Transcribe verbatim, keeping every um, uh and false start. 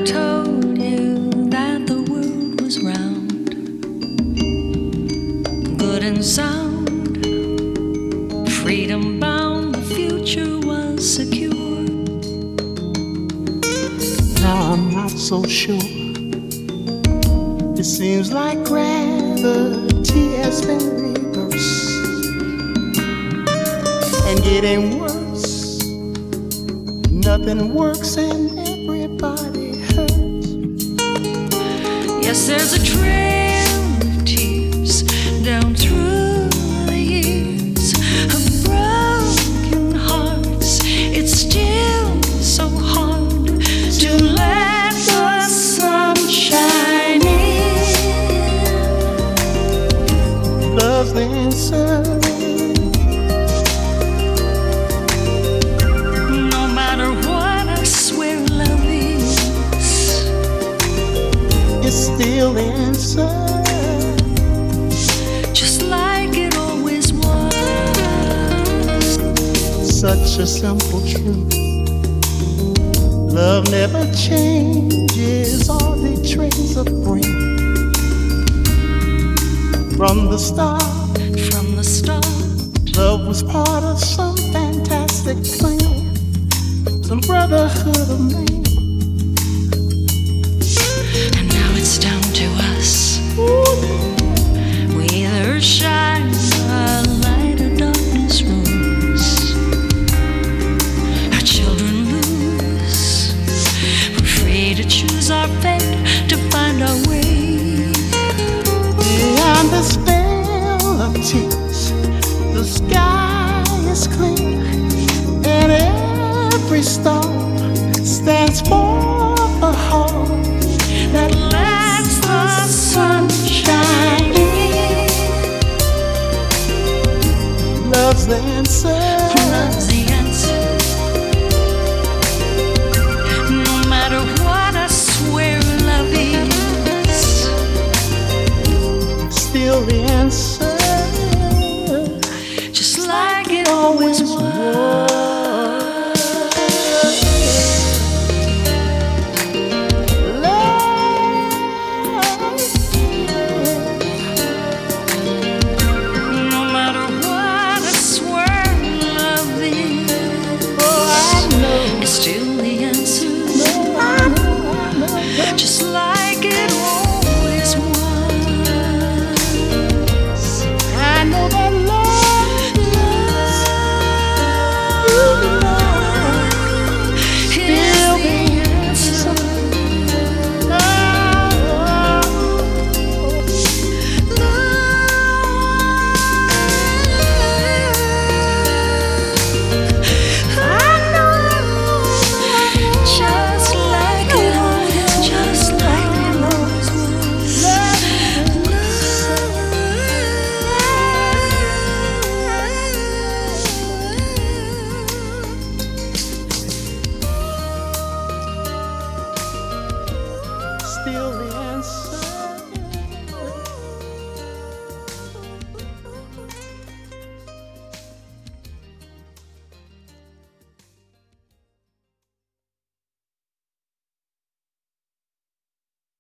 told you that the world was round, good and sound, freedom bound, the future was secure. Now I'm not so sure. It seems like gravity has been reversed and getting worse. Nothing works and everybody hurts. Yes, there's a trail of tears down through the years of broken hearts. It's still so hard to let the sun shine in. Love's the answer. No matter what, I swear love is. It's still the answer. Just like it always was. Such a simple truth. Love never changes all the traits of spring. From the start, From the start, love was part of some fantastic plan, some brotherhood of man. and now it's down to us. We either shine a light or darkness rules. Our children lose. We're free to choose our fate, to find our way. Beyond the spell of tears, the sky is clear, and every star stands for a heart that lets the sun shine in. Love's the answer. Love's the answer. No matter what, I swear love is. Still the answer. Just like it always was. No matter what, I swear love is. Oh, I know It's still